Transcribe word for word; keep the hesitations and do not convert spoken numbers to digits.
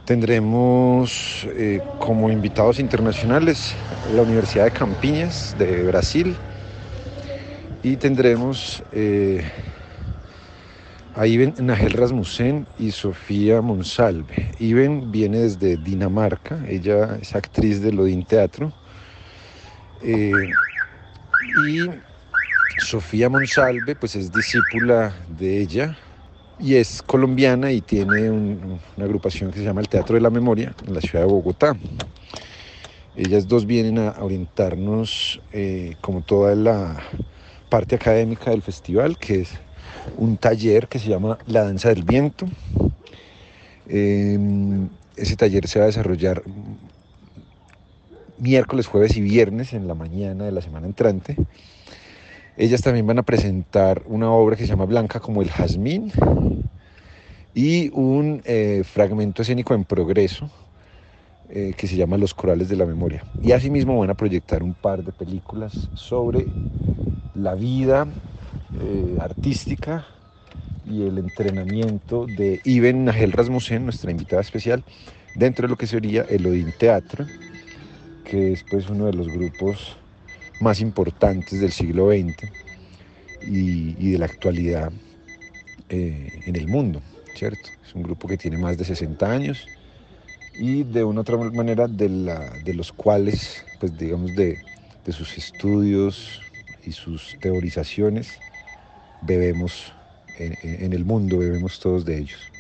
Tendremos eh, como invitados internacionales la Universidad de Campiñas de Brasil y tendremos eh, a Iben Nagel Rasmussen y Sofía Monsalve. Iben viene desde Dinamarca, ella es actriz del Odin Teatro. Eh, y Sofía Monsalve pues es discípula de ella y es colombiana y tiene un, una agrupación que se llama el Teatro de la Memoria en la ciudad de Bogotá. Ellas dos vienen a orientarnos eh, como toda la parte académica del festival, que es un taller que se llama La Danza del Viento. Eh, ese taller se va a desarrollar miércoles, jueves y viernes en la mañana de la semana entrante. Ellas también van a presentar una obra que se llama Blanca como el Jazmín y un eh, fragmento escénico en progreso eh, que se llama Los Corales de la Memoria. Y asimismo van a proyectar un par de películas sobre la vida eh, artística y el entrenamiento de Iben Nagel Rasmussen, nuestra invitada especial, dentro de lo que sería el Odin Teatro, que es pues uno de los grupos más importantes del siglo veinte y, y de la actualidad eh, en el mundo, ¿cierto? Es un grupo que tiene más de sesenta años y de una u otra manera de, la, de los cuales, pues digamos, de, de sus estudios y sus teorizaciones, bebemos en, en el mundo, bebemos todos de ellos.